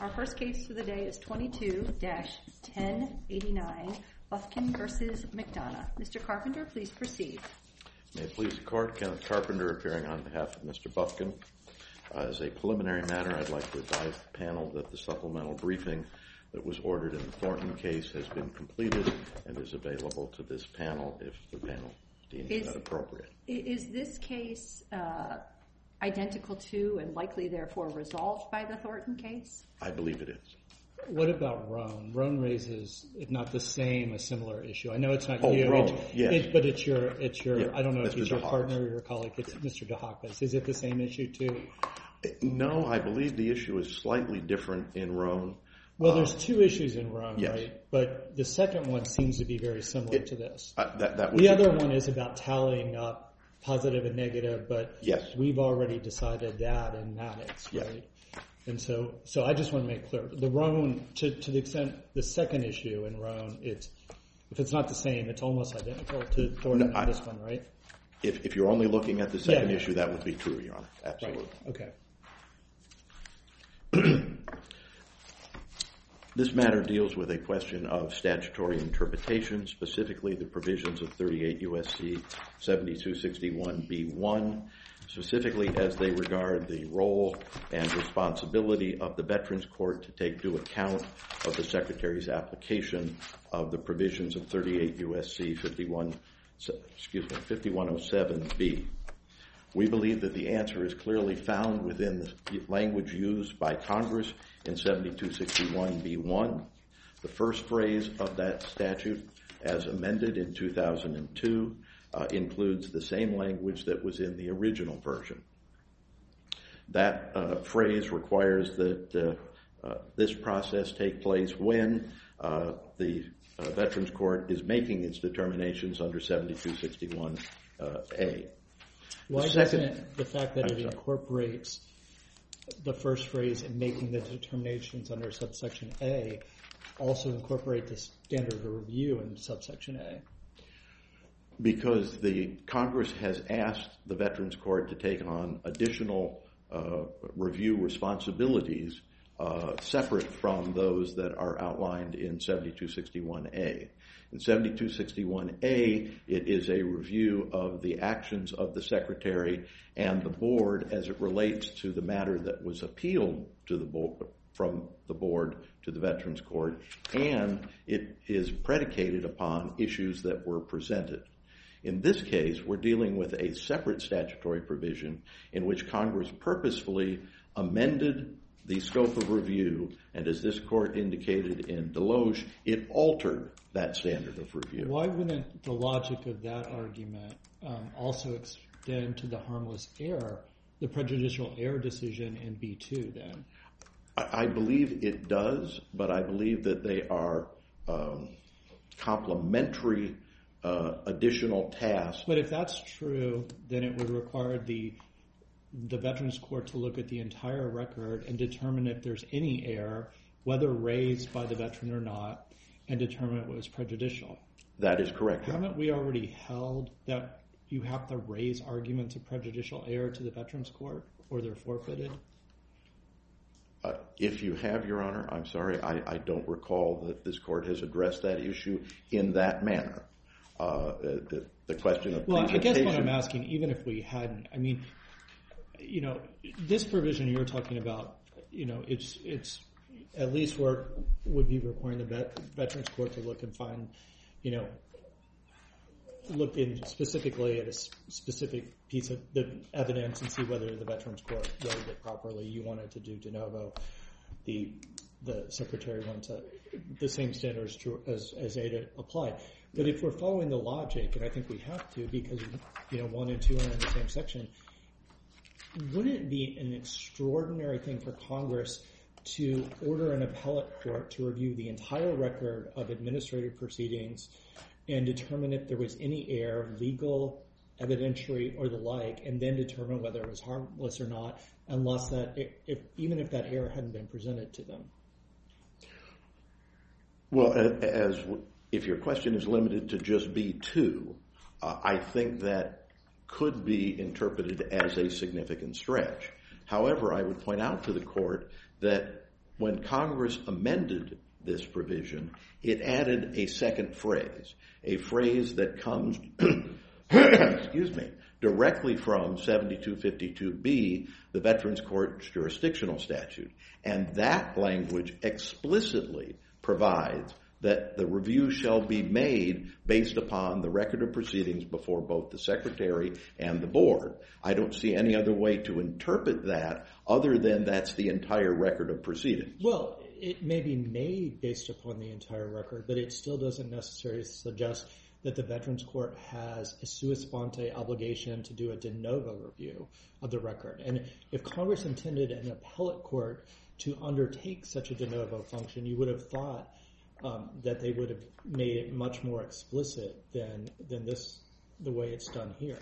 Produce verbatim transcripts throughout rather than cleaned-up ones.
Our first case for the day is twenty-two dash ten eighty-nine, Bufkin versus McDonough. Mister Carpenter, please proceed. May it please the Court, Kenneth Carpenter appearing on behalf of Mister Bufkin. Uh, as a preliminary matter, I'd like to advise the panel that the supplemental briefing that was ordered in the Thornton case has been completed and is available to this panel if the panel deems is, that appropriate. Is this case uh, identical to and likely therefore resolved by the Thornton case? I believe it is. What about Roan? Roan raises, if not the same, a similar issue. I know it's not oh, you, Roan, it's, yes. it, but it's your, it's your. Yeah, I don't know Mister if he's your DeHakis. partner or your colleague. It's yeah. Mister DeHakis. Is it the same issue too? No, I believe the issue is slightly different in Roan. Well, there's two issues in Roan, yes. right? But the second one seems to be very similar it, to this. Uh, that, that would the be other one is about tallying up positive and negative, but yes. we've already decided that in Maddox, yes. right? And so, so I just want to make clear the Roan, to, to the extent the second issue in Roan, it's if it's not the same, it's almost identical to Thornton no, I, this one, right? If if you're only looking at the second yeah. issue, that would be true, Your Honor. Absolutely. Right. Okay. This matter deals with a question of statutory interpretation, specifically the provisions of thirty-eight U S C seventy-two sixty-one B one, specifically as they regard the role and responsibility of the Veterans Court to take due account of the Secretary's application of the provisions of thirty-eight U S C fifty-one, excuse me, fifty-one oh seven B. We believe that the answer is clearly found within the language used by Congress in seventy-two sixty-one B one. The first phrase of that statute, as amended in two thousand two, uh, includes the same language that was in the original version. That uh, phrase requires that uh, uh, this process take place when uh, the uh, Veterans Court is making its determinations under seventy-two sixty-one A. Why doesn't the fact that it incorporates the first phrase in making the determinations under subsection A also incorporate the standard of review in subsection A? Because the Congress has asked the Veterans Court to take on additional uh, review responsibilities uh, separate from those that are outlined in seventy-two sixty-one A. In seventy-two sixty-one A, it is a review of the actions of the Secretary and the Board as it relates to the matter that was appealed to the board, from the Board to the Veterans Court, and it is predicated upon issues that were presented. In this case, we're dealing with a separate statutory provision in which Congress purposefully amended the scope of review, and as this Court indicated in Deloge, it altered that standard of review. Why wouldn't the logic of that argument um, also extend to the harmless error, the prejudicial error decision in B two then? I, I believe it does, but I believe that they are um, complementary uh, additional tasks. But if that's true, then it would require the the Veterans Court to look at the entire record and determine if there's any error, whether raised by the veteran or not, and determine if it was prejudicial. That is correct. Haven't we already held that you have to raise arguments of prejudicial error to the Veterans Court, or they're forfeited? Uh, if you have, Your Honor, I'm sorry, I, I don't recall that this Court has addressed that issue in that manner. Uh, the, the question of well, presentation... I guess what I'm asking, even if we hadn't, I mean, you know, this provision you're talking about, you know, it's it's at least where would be requiring the vet, Veterans Court to look and find, you know, look in specifically at a specific piece of the evidence and see whether the Veterans Court wrote it properly. You wanted to do de novo. The the Secretary wants to, the same standards to, as as Ada applied. But if we're following the logic, and I think we have to, because you know one and two are in the same section. Wouldn't it be an extraordinary thing for Congress to order an appellate court to review the entire record of administrative proceedings and determine if there was any error, legal, evidentiary, or the like, and then determine whether it was harmless or not, unless that, if, even if that error hadn't been presented to them? Well, as if your question is limited to just B two, uh, I think that could be interpreted as a significant stretch. However, I would point out to the Court that when Congress amended this provision, it added a second phrase, a phrase that comes, excuse me, directly from seventy-two fifty-two B, the Veterans Court jurisdictional statute. And that language explicitly provides that the review shall be made based upon the record of proceedings before both the Secretary and the Board. I don't see any other way to interpret that other than that's the entire record of proceedings. Well, it may be made based upon the entire record, but it still doesn't necessarily suggest that the Veterans Court has a sua sponte obligation to do a de novo review of the record. And if Congress intended an appellate court to undertake such a de novo function, you would have thought um, that they would have made it much more explicit than than this, the way it's done here.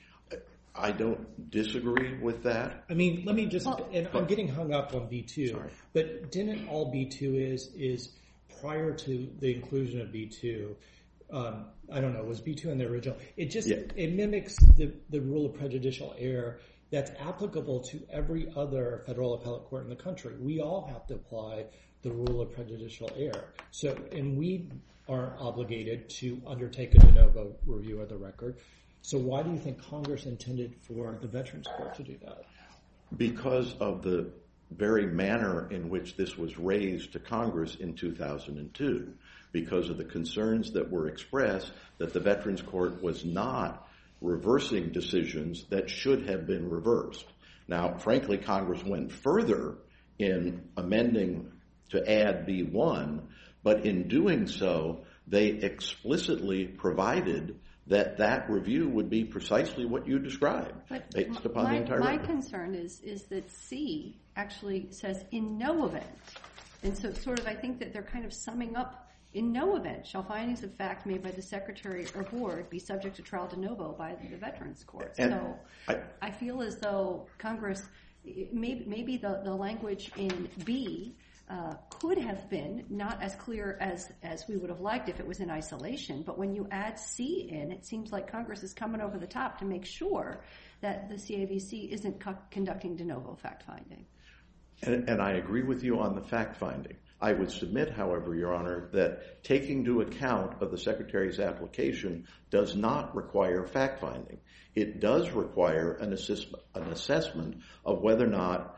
I don't disagree with that. I mean, let me just, and I'm getting hung up on B two, Sorry. but didn't all B two is, is prior to the inclusion of B two, um, I don't know, was B two in the original? It just, Yeah. it mimics the, the rule of prejudicial error that's applicable to every other federal appellate court in the country. We all have to apply the rule of prejudicial error. So, and we are obligated to undertake a de novo review of the record. So why do you think Congress intended for the Veterans Court to do that? Because of the very manner in which this was raised to Congress in two thousand two, because of the concerns that were expressed that the Veterans Court was not reversing decisions that should have been reversed. Now, frankly, Congress went further in amending to add B one, but in doing so, they explicitly provided that that review would be precisely what you described, but based upon my, the entire my record. concern is is that C actually says in no event, and so sort of I think that they're kind of summing up, in no event shall findings of fact made by the Secretary or Board be subject to trial de novo by the Veterans Court. And so I, I feel as though Congress, maybe, maybe the, the language in B Uh, could have been not as clear as, as we would have liked if it was in isolation, but when you add C in, it seems like Congress is coming over the top to make sure that the C A V C isn't co- conducting de novo fact-finding. and, and I agree with you on the fact-finding. I would submit, however, Your Honor, that taking into account of the Secretary's application does not require fact-finding. It does require an, assist, an assessment of whether or not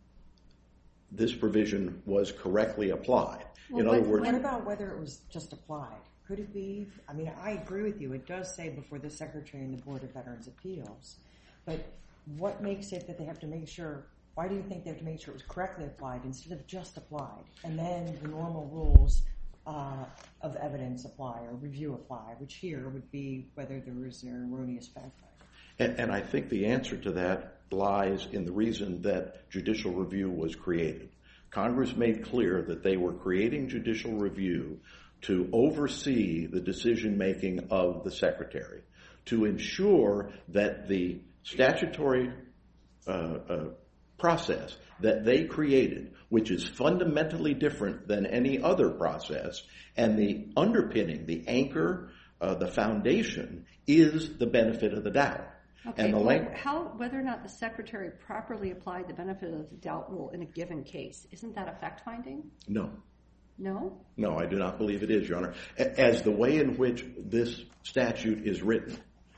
this provision was correctly applied. Well, In what, other words, what about whether it was just applied? Could it be? I mean, I agree with you. It does say before the Secretary and the Board of Veterans Appeals. But what makes it that they have to make sure, why do you think they have to make sure it was correctly applied instead of just applied? And then the normal rules uh, of evidence apply or review apply, which here would be whether there was an erroneous fact finding. and, and I think the answer to that lies in the reason that judicial review was created. Congress made clear that they were creating judicial review to oversee the decision-making of the Secretary, to ensure that the statutory uh, uh, process that they created, which is fundamentally different than any other process, and the underpinning, the anchor, uh, the foundation, is the benefit of the doubt. Okay, and the well, lang- how, whether or not the Secretary properly applied the benefit of the doubt rule in a given case, isn't that a fact-finding? No. No? No, I do not believe it is, Your Honor. As the way in which this statute is written,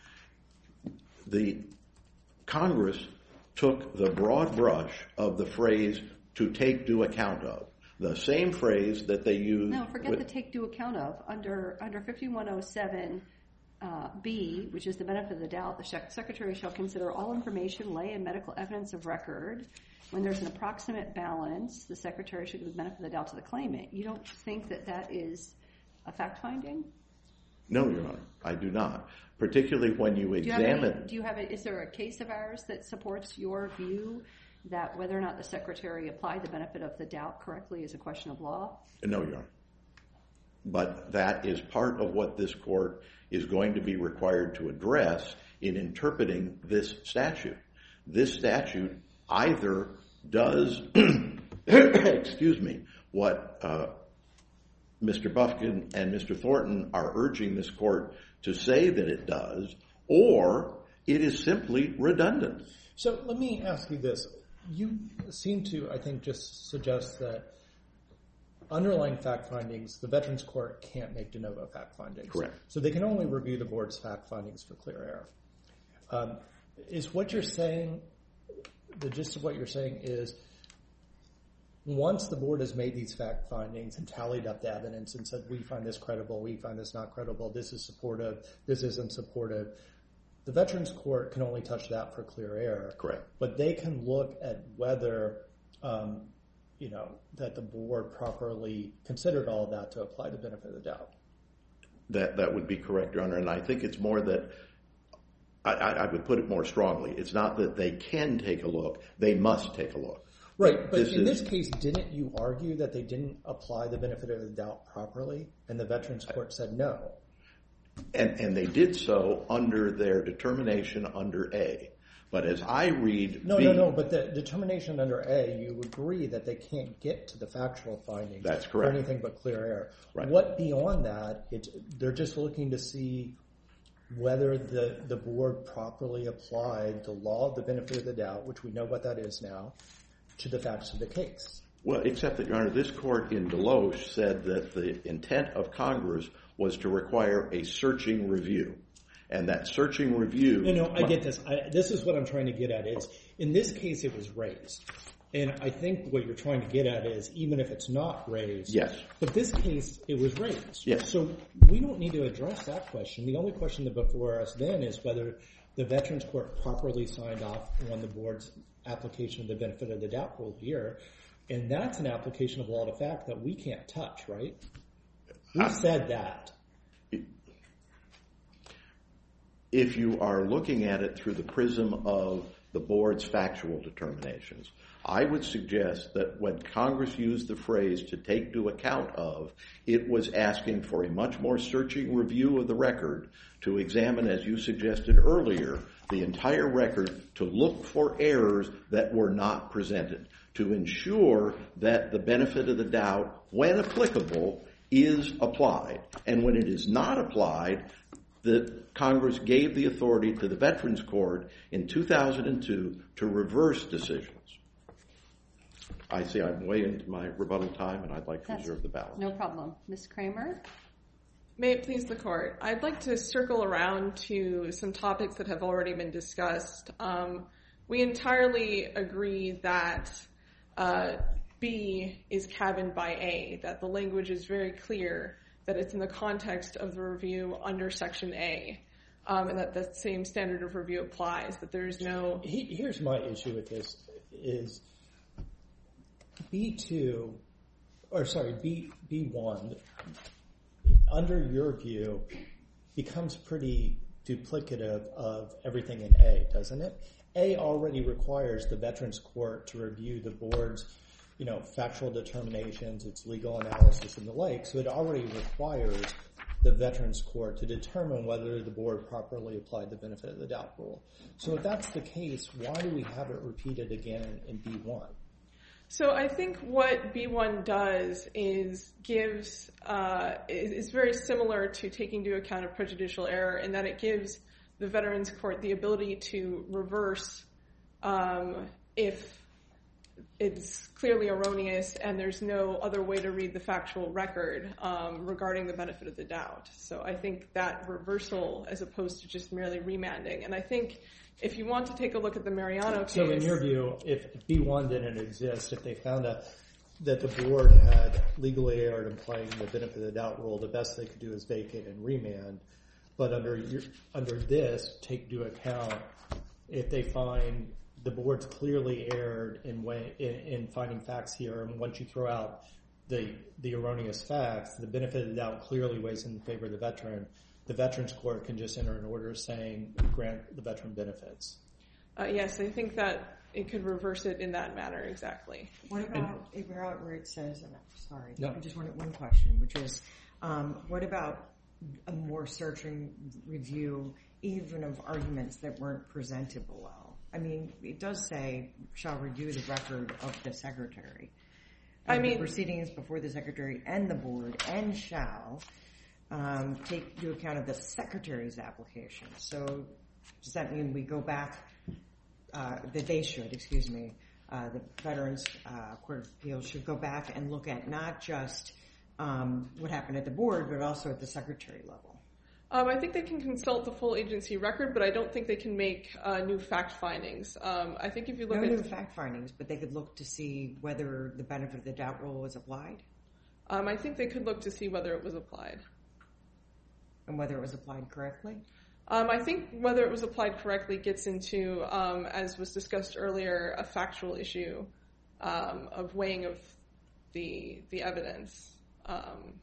the Congress took the broad brush of the phrase to take due account of, the same phrase that they used. No, forget with, the take due account of. Under under fifty-one oh seven uh, B, which is the benefit of the doubt, the Secretary shall consider all information, lay, and medical evidence of record. When there's an approximate balance, the Secretary should give the benefit of the doubt to the claimant. You don't think that that is a fact-finding? No, Your Honor, I do not. Particularly when you Do you examine... have any, do you have a, is there a case of ours that supports your view that whether or not the Secretary applied the benefit of the doubt correctly is a question of law? No, Your Honor. But that is part of what this Court is going to be required to address in interpreting this statute. This statute either does, excuse me, what uh, Mister Bufkin and Mister Thornton are urging this Court to say that it does, or it is simply redundant. So let me ask you this. You seem to, I think, just suggest that underlying fact findings, the Veterans Court can't make de novo fact findings. Correct. So they can only review the board's fact findings for clear error. Um, is what you're saying, the gist of what you're saying is, once the board has made these fact findings and tallied up the evidence and said, we find this credible, we find this not credible, this is supportive, this isn't supportive, the Veterans Court can only touch that for clear error. Correct. But they can look at whether, um, you know, that the board properly considered all of that to apply the benefit of the doubt. That that would be correct, Your Honor. And I think it's more that, I, I would put it more strongly, it's not that they can take a look, they must take a look. Right, but this in is, this case, didn't you argue that they didn't apply the benefit of the doubt properly, and the Veterans Court said no? And, and they did so under their determination under A. But as I read No, B, no, no, but the determination under A, you agree that they can't get to the factual findings. That's correct. For anything but clear error. Right. What beyond that, it's, they're just looking to see whether the, the board properly applied the law of the benefit of the doubt, which we know what that is now, to the facts of the case. Well, except that, Your Honor, this court in Deloche said that the intent of Congress was to require a searching review. And that searching review... No, no, I get this. I, this is what I'm trying to get at is, in this case, it was raised. And I think what you're trying to get at is, even if it's not raised... Yes. But this case, it was raised. Yes. So we don't need to address that question. The only question that before us then is whether the Veterans Court properly signed off on the board's application of the benefit of the doubt rule here. And that's an application of law to fact that we can't touch, right? We I, said that. If you are looking at it through the prism of the board's factual determinations, I would suggest that when Congress used the phrase to take due account of, it was asking for a much more searching review of the record to examine, as you suggested earlier, the entire record to look for errors that were not presented, to ensure that the benefit of the doubt, when applicable, is applied. And when it is not applied, the Congress gave the authority to the Veterans Court in two thousand two to reverse decisions. I see I'm way into my rebuttal time, and I'd like to That's reserve the balance. No problem. Miz Kramer? May it please the Court. I'd like to circle around to some topics that have already been discussed. Um, we entirely agree that uh, B is cabined by A, that the language is very clear, that it's in the context of the review under Section A, um, and that the same standard of review applies, that there is no... Here's my issue with this, is B two, or sorry, B, B1, under your view, becomes pretty duplicative of everything in A, doesn't it? A already requires the Veterans Court to review the board's, you know, factual determinations, its legal analysis, and the like, so it already requires the Veterans Court to determine whether the board properly applied the benefit of the doubt rule. So if that's the case, why do we have it repeated again in B one? So I think what B one does is gives, uh, is very similar to taking into account of prejudicial error in that it gives the Veterans Court the ability to reverse um, if it's clearly erroneous and there's no other way to read the factual record um, regarding the benefit of the doubt. So I think that reversal as opposed to just merely remanding. And I think if you want to take a look at the Mariano case... So in your view, if B one didn't exist, if they found out that the board had legally erred in applying the benefit of the doubt rule, the best they could do is vacate and remand. But under your, under this, take due account, if they find the board's clearly erred in, way, in, in finding facts here, and once you throw out the, the erroneous facts, the benefit of the doubt clearly weighs in favor of the veteran, the Veterans Court can just enter an order saying grant the veteran benefits. Uh, yes, I think that it could reverse it in that manner exactly. What about and, where it says, oh, sorry, no. I just wanted one question, which is, um, what about a more searching review even of arguments that weren't presented below? I mean, it does say, shall review the record of the secretary. I mean, the proceedings before the secretary and the board, and shall um, take into account of the secretary's application. So does that mean we go back, uh, that they should, excuse me, uh, the Veterans uh, Court of Appeals should go back and look at not just um, what happened at the board, but also at the secretary level? Um, I think they can consult the full agency record, but I don't think they can make uh, new fact findings. Um, I think if you look no at... new fact findings, but they could look to see whether the benefit of the doubt rule was applied? Um, I think they could look to see whether it was applied. And whether it was applied correctly? Um, I think whether it was applied correctly gets into, um, as was discussed earlier, a factual issue um, of weighing of the the evidence. Um,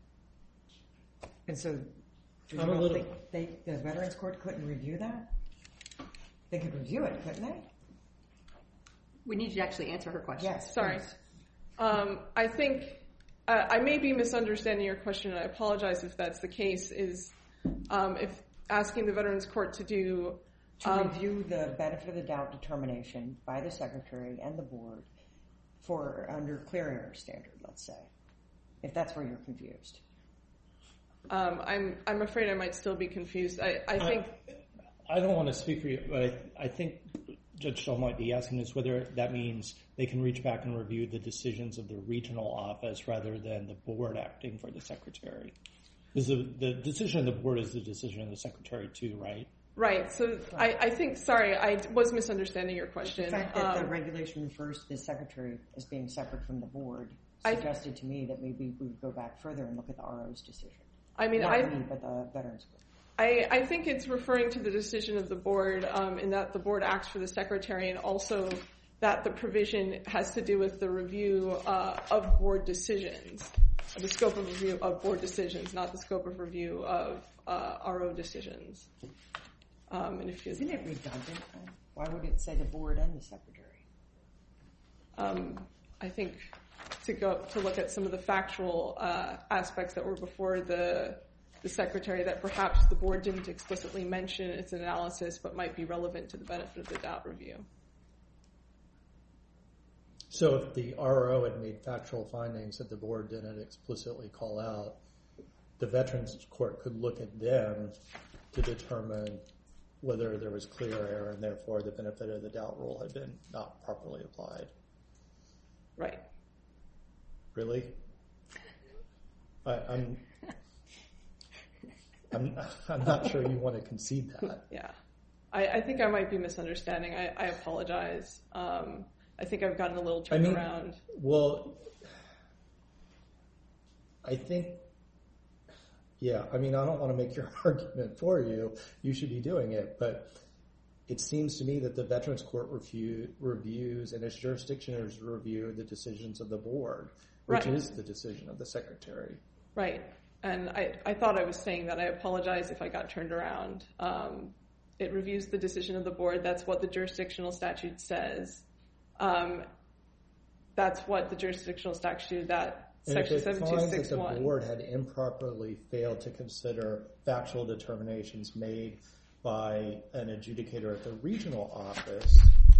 and so, do you I'm a don't little- think they, the Veterans Court couldn't review that? They could review it, couldn't they? We need you to actually answer her question. Yes. Sorry. please. Um, I think uh, I may be misunderstanding your question, and I apologize if that's the case. Is um, if asking the Veterans Court to do To um, review the benefit of the doubt determination by the secretary and the board for under clear error standard, let's say, if that's where you're confused. Um, I'm I'm afraid I might still be confused. I, I think I, I don't want to speak for you, but I, I think Judge Stahl might be asking us whether that means they can reach back and review the decisions of the regional office rather than the board acting for the secretary. Because the, the decision of the board is the decision of the secretary too, right? right. So I, I think sorry, I was misunderstanding your question. The fact that Um, the regulation refers to the secretary as being separate from the board I- suggested to me that maybe we would go back further and look at the R O's decision. I mean, Not I me, but the Veterans Court. I, I think it's referring to the decision of the board um, in that the board acts for the secretary, and also that the provision has to do with the review uh, of board decisions, the scope of review of board decisions, not the scope of review of uh, R O decisions. Um, and if you, Isn't it redundant? then? Why would it say the board and the secretary? um, I think to go to look at some of the factual uh, aspects that were before the the secretary that perhaps the board didn't explicitly mention in its analysis, but might be relevant to the benefit of the doubt review. So if the R O had made factual findings that the board didn't explicitly call out, the Veterans Court could look at them to determine whether there was clear error and therefore the benefit of the doubt rule had been not properly applied. Right. Really? I, I'm, I'm, I'm not sure you want to concede that. Yeah. I, I think I might be misunderstanding. I, I apologize. Um, I think I've gotten a little turned I mean, around. Well, I think, yeah, I mean, I don't want to make your argument for you. You should be doing it. But it seems to me that the Veterans Court review, reviews and its jurisdictioners review the decisions of the board, which Right. is the decision of the secretary. Right. And I, I thought I was saying that. I apologize if I got turned around. Um, it reviews the decision of the board. That's what the jurisdictional statute says. Um, that's what the jurisdictional statute, that And section if it seven two finds six that the one. board had improperly failed to consider factual determinations made by an adjudicator at the regional office,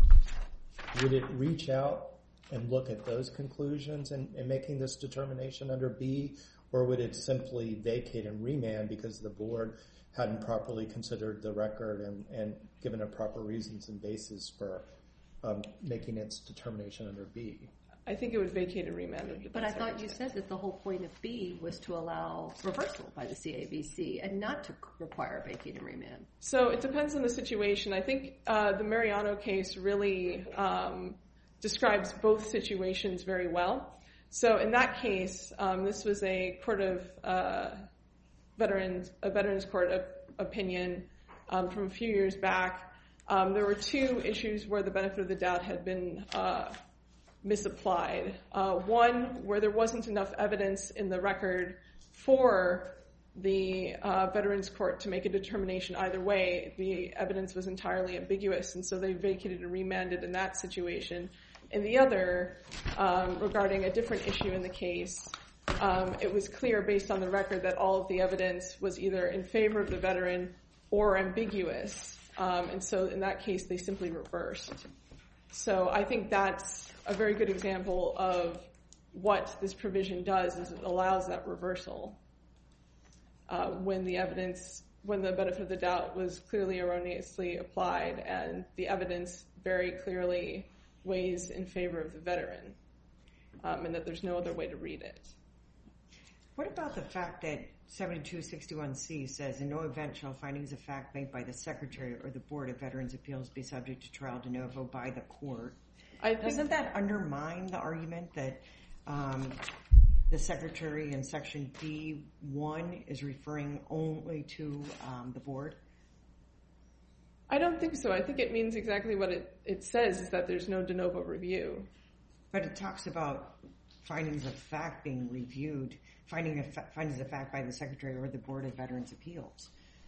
would it reach out and look at those conclusions in, in making this determination under B, or would it simply vacate and remand because the board hadn't properly considered the record and, and given it proper reasons and basis for um, making its determination under B? I think it would vacate and remand. under But that I thought you circumstance. said that the whole point of B was to allow reversal by the C A V C and not to require vacate and remand. So it depends on the situation. I think uh, the Mariano case really um, describes both situations very well. So in that case, um, this was a court of uh, veterans, a veterans court of opinion um, from a few years back. Um, there were two issues where the benefit of the doubt had been uh, misapplied. Uh, one, where there wasn't enough evidence in the record for the uh, Veterans Court to make a determination either way. The evidence was entirely ambiguous, and so they vacated and remanded in that situation. And the other, um, regarding a different issue in the case, um, it was clear based on the record that all of the evidence was either in favor of the veteran or ambiguous. Um, and so in that case, they simply reversed. So I think that's a very good example of what this provision does, is it allows that reversal uh, when the evidence, when the benefit of the doubt was clearly erroneously applied and the evidence very clearly weighs in favor of the veteran, um, and that there's no other way to read it. What about the fact that seventy-two sixty-one C says, in no event shall findings of fact made by the Secretary or the Board of Veterans' Appeals be subject to trial de novo by the court? I think, Doesn't that undermine the argument that um, the Secretary in Section B one is referring only to um, the Board? I don't think so. I think it means exactly what it, it says, is that there's no de novo review. But it talks about findings of fact being reviewed, finding of fa- findings of fact by the Secretary or the Board of Veterans' Appeals.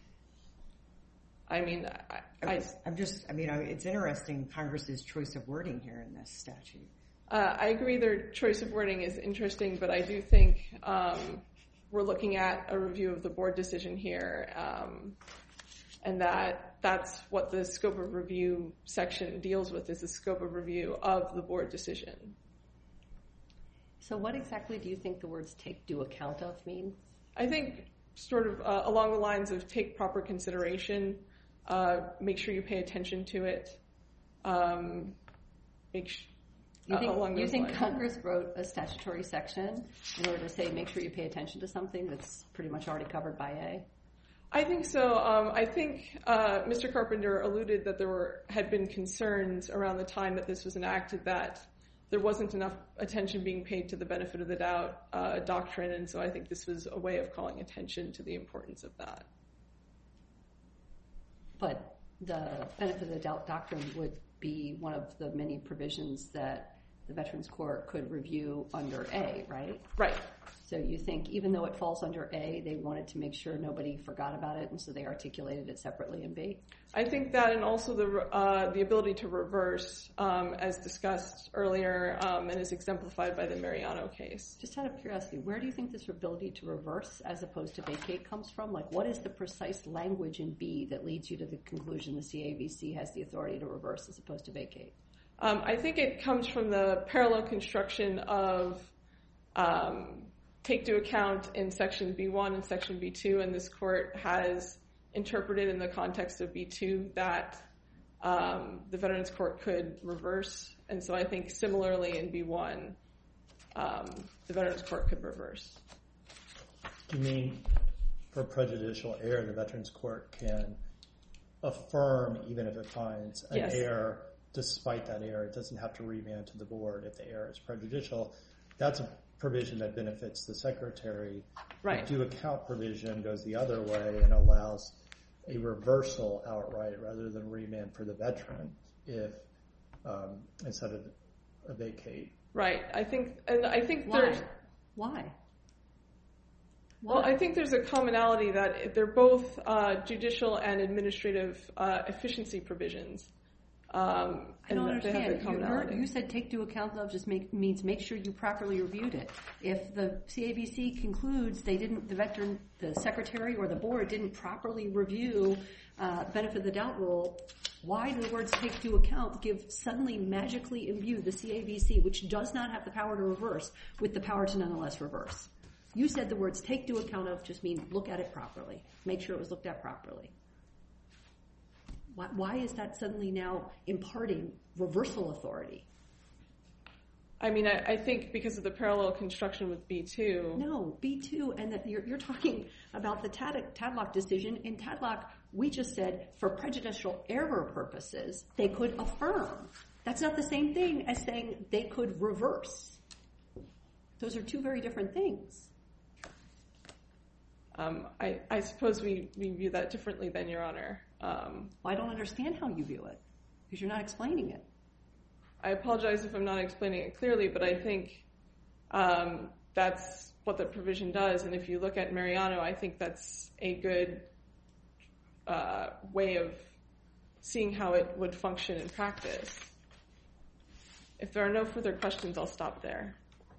I mean, I, I, I'm just, I mean, I, it's interesting Congress's choice of wording here in this statute. uh, I agree their choice of wording is interesting, but I do think um, we're looking at a review of the board decision here, um, and that that's what the scope of review section deals with, is the scope of review of the board decision. So what exactly do you think the words take due account of mean? I think sort of uh, along the lines of take proper consideration, uh, make sure you pay attention to it, um, make sh- You think, uh, along you those think lines. Congress wrote a statutory section in order to say make sure you pay attention to something that's pretty much already covered by A? I think so. Um, I think uh, Mister Carpenter alluded that there were had been concerns around the time that this was enacted that there wasn't enough attention being paid to the benefit of the doubt uh, doctrine, and so I think this was a way of calling attention to the importance of that. But the benefit of the doubt doctrine would be one of the many provisions that the Veterans Court could review under A, right? Right. So you think even though it falls under A, they wanted to make sure nobody forgot about it, and so they articulated it separately in B? I think that, and also the uh, the ability to reverse, um, as discussed earlier, um, and is exemplified by the Mariano case. Just out of curiosity, where do you think this ability to reverse as opposed to vacate comes from? Like, what is the precise language in B that leads you to the conclusion the C A V C has the authority to reverse as opposed to vacate? Um, I think it comes from the parallel construction of um, take due account in Section B one and Section B two, and this court has interpreted in the context of B two that um, the Veterans Court could reverse, and so I think similarly in B one, um, the Veterans Court could reverse. You mean for prejudicial error, the Veterans Court can affirm even if it finds an Yes. error. Despite that error, it doesn't have to remand to the board if the error is prejudicial. That's a provision that benefits the Secretary. Right. The due account provision goes the other way and allows a reversal outright rather than remand for the veteran if um, instead of a vacate. Right. I think, and I think Why? there's. Why? Well, I think there's a commonality that they're both uh, judicial and administrative uh, efficiency provisions. Um, I don't and that they have understand. the You, commonality. heard, you said take due account of just make, means make sure you properly reviewed it. If the C A V C concludes they didn't, the veteran, the secretary or the board didn't properly review uh, benefit of the doubt rule, why do the words take due account give suddenly magically imbue the C A V C, which does not have the power to reverse, with the power to nonetheless reverse? You said the words take due account of just mean look at it properly, make sure it was looked at properly. Why, why is that suddenly now imparting reversal authority? I mean, I, I think because of the parallel construction with B two. No, B two, and that you're, you're talking about the Tad, Tadlock decision. In Tadlock, we just said for prejudicial error purposes, they could affirm. That's not the same thing as saying they could reverse. Those are two very different things. Um, I, I suppose we, we view that differently than Your Honor. Um, I don't understand how you view it, because you're not explaining it. I apologize if I'm not explaining it clearly, but I think um, that's what the provision does. And if you look at Mariano, I think that's a good uh, way of seeing how it would function in practice. If there are no further questions, I'll stop there.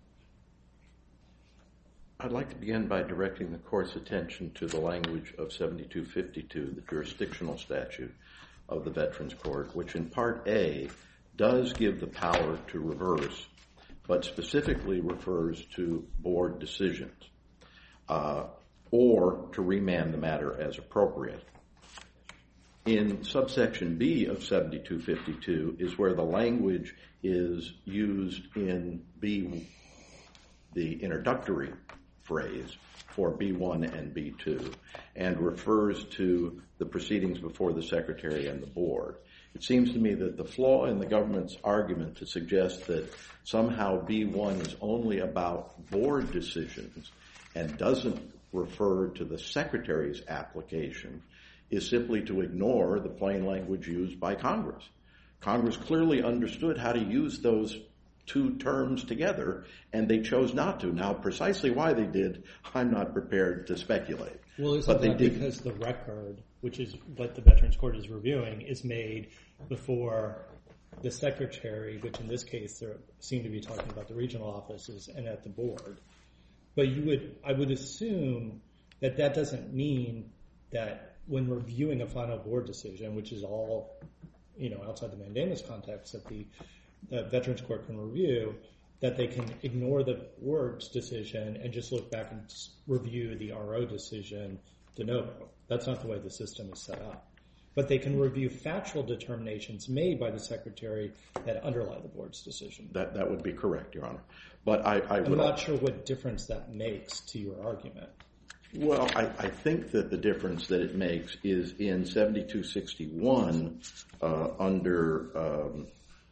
I'd like to begin by directing the Court's attention to the language of seventy-two fifty-two, the jurisdictional statute of the Veterans Court, which in Part A does give the power to reverse, but specifically refers to board decisions uh, or to remand the matter as appropriate. in subsection B of seventy-two fifty-two is where the language is used in B, the introductory phrase for B one and B two, and refers to the proceedings before the Secretary and the Board. It seems to me that the flaw in the government's argument to suggest that somehow B one is only about Board decisions and doesn't refer to the Secretary's application is simply to ignore the plain language used by Congress. Congress clearly understood how to use those two terms together, and they chose not to. Now, precisely why they did, I'm not prepared to speculate. Well, isn't but they that did. Because the record, which is what the Veterans Court is reviewing, is made before the Secretary, which in this case they seem to be talking about the regional offices, and at the Board. But you would, I would assume that that doesn't mean that when reviewing a final Board decision, which is all, you know, outside the mandamus context that the, the Veterans Court can review, that they can ignore the Board's decision and just look back and review the R O decision de novo. That's not the way the system is set up. But they can review factual determinations made by the Secretary that underlie the Board's decision. That that would be correct, Your Honor. But I, I I'm would not sure what difference that makes to your argument. Well, I, I think that the difference that it makes is in seventy-two sixty-one uh, under um,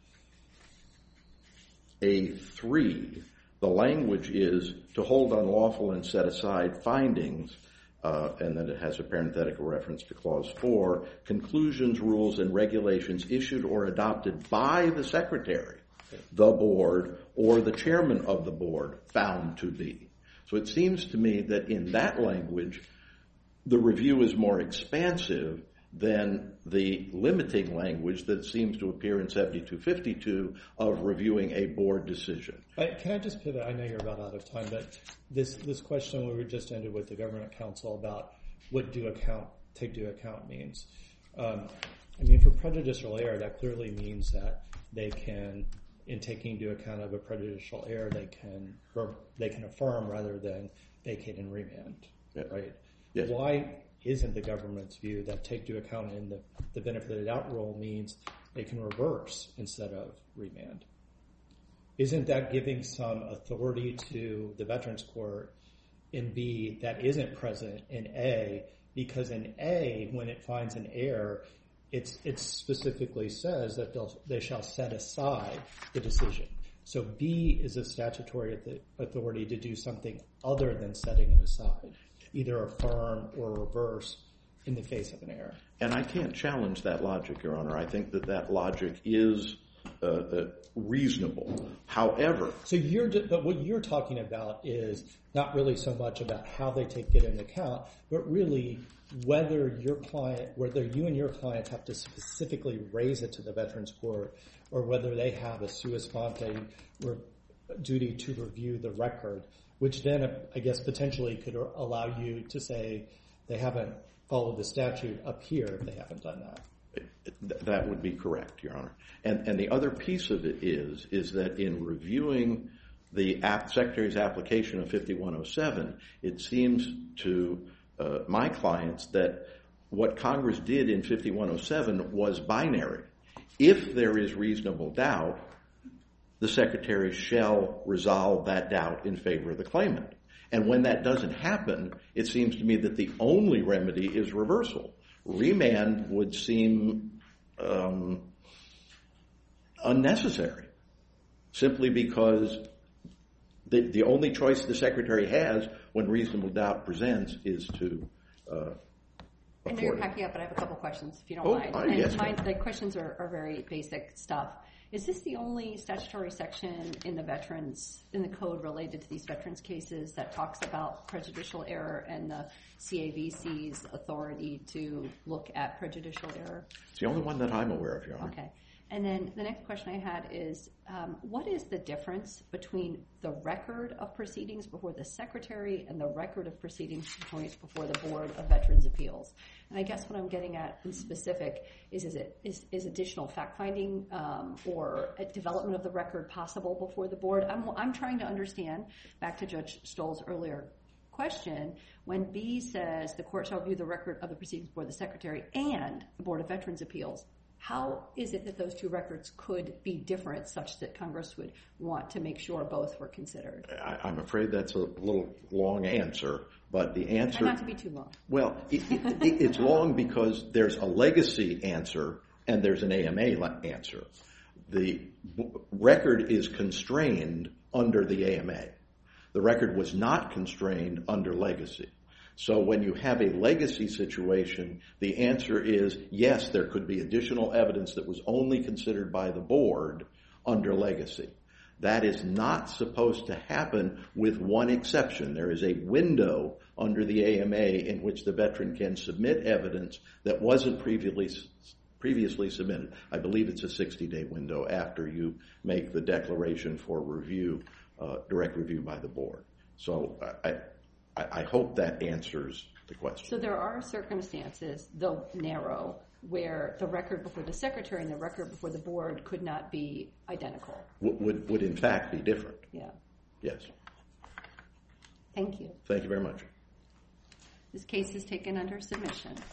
A three, the language is to hold unlawful and set aside findings, uh, and then it has a parenthetical reference to Clause four, conclusions, rules, and regulations issued or adopted by the Secretary, the Board, or the Chairman of the Board found to be. So it seems to me that in that language, the review is more expansive than the limiting language that seems to appear in seventy-two fifty-two of reviewing a Board decision. Can I just pivot? I know you're about out of time, but this, this question we were just ended with the Government Council about what due account, take due account means. Um, I mean, for prejudicial error, that clearly means that they can, in taking due account of a prejudicial error, they can they can affirm rather than vacate and remand, Yeah. right? Yes. Why isn't the government's view that take due account in the, the benefit of the doubt rule means they can reverse instead of remand? Isn't that giving some authority to the Veterans Court in B that isn't present in A? Because in A, when it finds an error, It's, it specifically says that they'll, they shall set aside the decision. So B is a statutory authority to do something other than setting it aside, either affirm or reverse in the face of an error. And I can't challenge that logic, Your Honor. I think that that logic is uh, uh, reasonable. However... So you're, but what you're talking about is not really so much about how they take it into account, but really whether your client, whether you and your clients have to specifically raise it to the Veterans Court, or whether they have a sua sponte duty to review the record, which then, I guess, potentially could allow you to say they haven't followed the statute up here if they haven't done that. That would be correct, Your Honor. And, and the other piece of it is, is that in reviewing the app, Secretary's application of fifty-one oh seven, it seems to uh, my clients that what Congress did in fifty-one oh seven was binary. If there is reasonable doubt, the Secretary shall resolve that doubt in favor of the claimant. And when that doesn't happen, it seems to me that the only remedy is reversal. Remand would seem um, unnecessary, simply because the, the only choice the Secretary has when reasonable doubt presents is to uh, I know you're packing up, but I have a couple questions, if you don't oh, mind. Oh, and yes, mine, the questions are, are very basic stuff. Is this the only statutory section in the veterans, in the code related to these veterans cases that talks about prejudicial error and the C A V C's authority to look at prejudicial error? It's the only one that I'm aware of, Your Honor. Okay. And then the next question I had is, um, what is the difference between the record of proceedings before the Secretary and the record of proceedings before the Board of Veterans' Appeals? And I guess what I'm getting at in specific is, is it is, is additional fact-finding um, or development of the record possible before the Board? I'm, I'm trying to understand, back to Judge Stoll's earlier question when B says the court shall review the record of the proceedings before the Secretary and the Board of Veterans' Appeals. How is it that those two records could be different such that Congress would want to make sure both were considered? I, I'm afraid that's a little long answer, but the answer... Try not to be too long. Well, it, it, it's long because there's a legacy answer and there's an A M A answer. The b- record is constrained under the A M A. The record was not constrained under legacy. So when you have a legacy situation, the answer is yes, there could be additional evidence that was only considered by the board under legacy. That is not supposed to happen with one exception. There is a window under the A M A in which the veteran can submit evidence that wasn't previously previously submitted. I believe it's a sixty-day window after you make the declaration for review, uh, direct review by the board. So I, I, I hope that answers the question. So there are circumstances, though narrow, where the record before the Secretary and the record before the board could not be identical. Would, would, would in fact be different. Yeah. Yes. Thank you. Thank you very much. This case is taken under submission.